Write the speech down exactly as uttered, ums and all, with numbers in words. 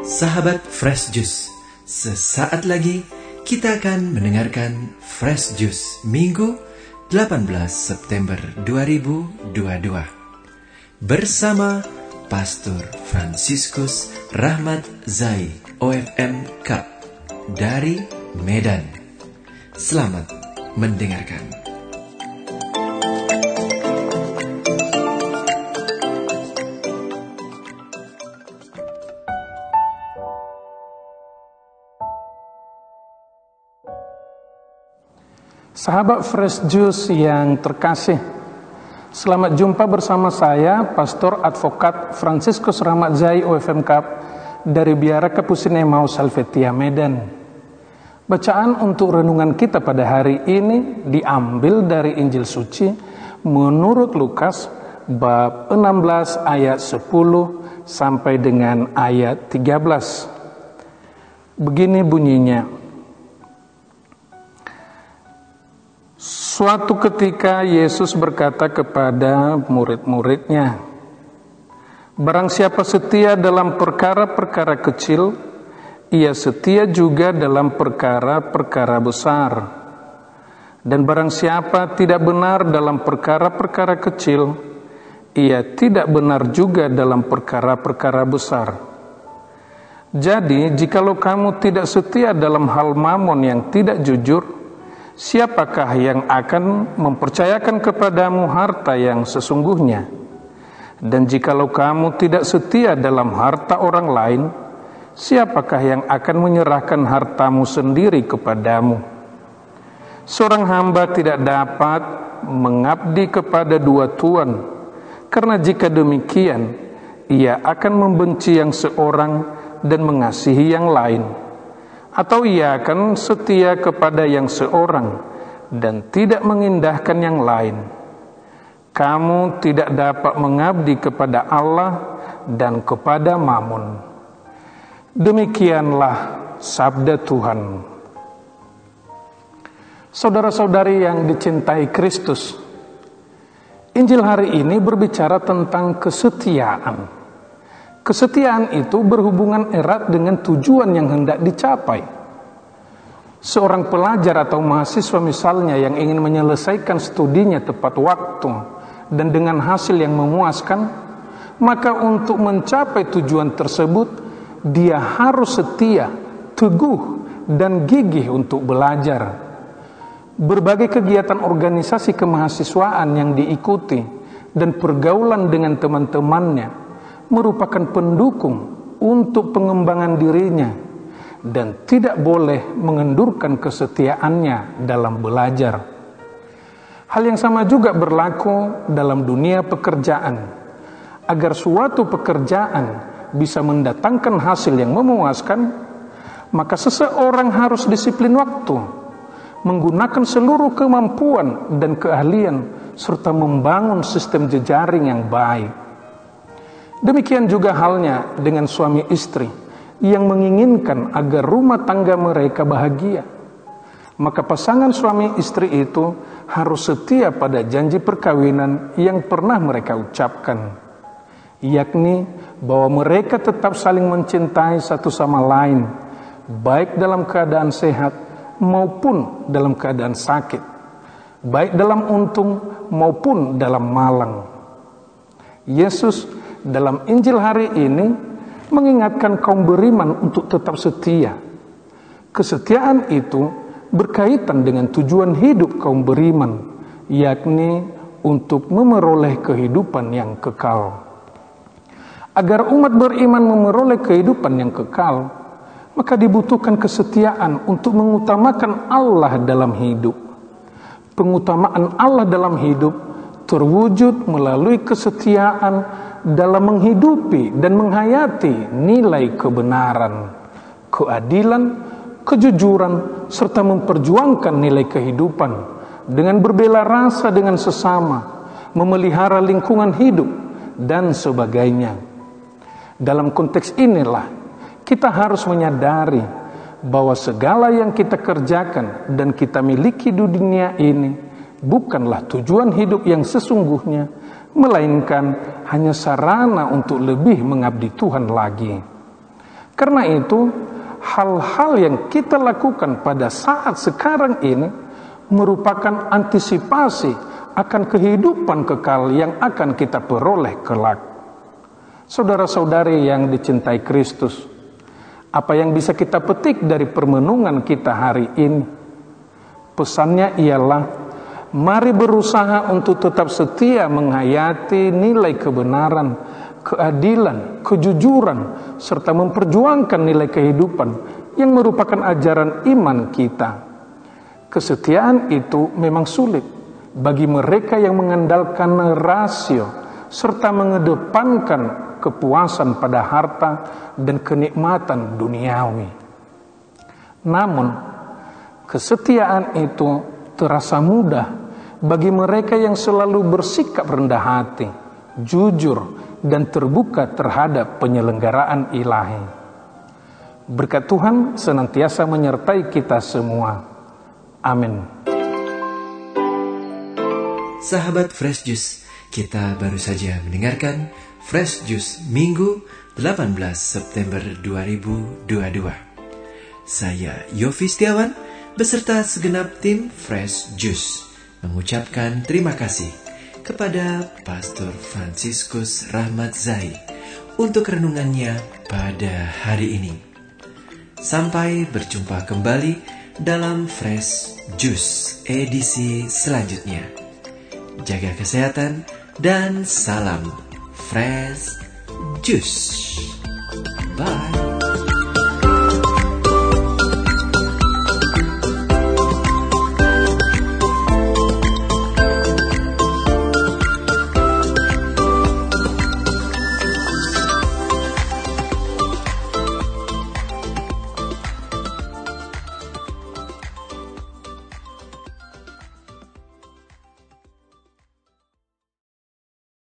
Sahabat Fresh Juice, sesaat lagi kita akan mendengarkan Fresh Juice Minggu delapan belas September dua ribu dua puluh dua bersama Pastor Fransiskus Rahmat Zai O F M Cup dari Medan. Selamat mendengarkan. Sahabat Fresh Juice yang terkasih, selamat jumpa bersama saya, Pastor Advokat Fransiskus Rahmat Zai O F M Cup dari Biara Kapusin Emmaus Helvetia Medan. Bacaan untuk renungan kita pada hari ini diambil dari Injil Suci menurut Lukas bab enam belas ayat sepuluh sampai dengan ayat tiga belas. Begini bunyinya. Suatu ketika Yesus berkata kepada murid-muridnya, "Barang siapa setia dalam perkara-perkara kecil, ia setia juga dalam perkara-perkara besar. Dan barang siapa tidak benar dalam perkara-perkara kecil, ia tidak benar juga dalam perkara-perkara besar. Jadi, jikalau kamu tidak setia dalam hal mamon yang tidak jujur, siapakah yang akan mempercayakan kepadamu harta yang sesungguhnya? Dan jikalau kamu tidak setia dalam harta orang lain, siapakah yang akan menyerahkan hartamu sendiri kepadamu? Seorang hamba tidak dapat mengabdi kepada dua tuan, karena jika demikian, ia akan membenci yang seorang dan mengasihi yang lain. Atau ia akan setia kepada yang seorang dan tidak mengindahkan yang lain. Kamu tidak dapat mengabdi kepada Allah dan kepada Mammon." Demikianlah sabda Tuhan. Saudara-saudari yang dicintai Kristus, Injil hari ini berbicara tentang kesetiaan. Kesetiaan itu berhubungan erat dengan tujuan yang hendak dicapai. Seorang pelajar atau mahasiswa misalnya yang ingin menyelesaikan studinya tepat waktu dan dengan hasil yang memuaskan, maka untuk mencapai tujuan tersebut, dia harus setia, teguh, dan gigih untuk belajar. Berbagai kegiatan organisasi kemahasiswaan yang diikuti dan pergaulan dengan teman-temannya merupakan pendukung untuk pengembangan dirinya dan tidak boleh mengendurkan kesetiaannya dalam belajar. Hal yang sama juga berlaku dalam dunia pekerjaan. Agar suatu pekerjaan bisa mendatangkan hasil yang memuaskan, maka seseorang harus disiplin waktu, menggunakan seluruh kemampuan dan keahlian, serta membangun sistem jejaring yang baik. Demikian juga halnya dengan suami istri yang menginginkan agar rumah tangga mereka bahagia. Maka pasangan suami istri itu harus setia pada janji perkawinan yang pernah mereka ucapkan, yakni bahwa mereka tetap saling mencintai satu sama lain, baik dalam keadaan sehat maupun dalam keadaan sakit, baik dalam untung maupun dalam malang. Yesus dalam Injil hari ini mengingatkan kaum beriman untuk tetap setia. Kesetiaan itu berkaitan dengan tujuan hidup kaum beriman, yakni untuk memeroleh kehidupan yang kekal. Agar umat beriman memeroleh kehidupan yang kekal, maka dibutuhkan kesetiaan untuk mengutamakan Allah dalam hidup. Pengutamaan Allah dalam hidup terwujud melalui kesetiaan dalam menghidupi dan menghayati nilai kebenaran, keadilan, kejujuran, serta memperjuangkan nilai kehidupan dengan berbela rasa dengan sesama, memelihara lingkungan hidup, dan sebagainya. Dalam konteks inilah kita harus menyadari bahwa segala yang kita kerjakan dan kita miliki di dunia ini bukanlah tujuan hidup yang sesungguhnya, melainkan hanya sarana untuk lebih mengabdi Tuhan lagi. Karena itu, hal-hal yang kita lakukan pada saat sekarang ini merupakan antisipasi akan kehidupan kekal yang akan kita peroleh kelak. Saudara-saudari yang dicintai Kristus, apa yang bisa kita petik dari permenungan kita hari ini? Pesannya ialah, mari berusaha untuk tetap setia menghayati nilai kebenaran, keadilan, kejujuran, serta memperjuangkan nilai kehidupan yang merupakan ajaran iman kita. Kesetiaan itu memang sulit bagi mereka yang mengandalkan rasio serta mengedepankan kepuasan pada harta dan kenikmatan duniawi. Namun, kesetiaan itu terasa mudah bagi mereka yang selalu bersikap rendah hati, jujur, dan terbuka terhadap penyelenggaraan ilahi. Berkat Tuhan senantiasa menyertai kita semua. Amin. Sahabat Fresh Juice, kita baru saja mendengarkan Fresh Juice Minggu delapan belas September dua ribu dua puluh dua. Saya Yofi Setiawan beserta segenap tim Fresh Juice mengucapkan terima kasih kepada Pastor Fransiskus Rahmat Zai untuk renungannya pada hari ini. Sampai berjumpa kembali dalam Fresh Juice edisi selanjutnya. Jaga kesehatan dan salam Fresh Juice. Bye.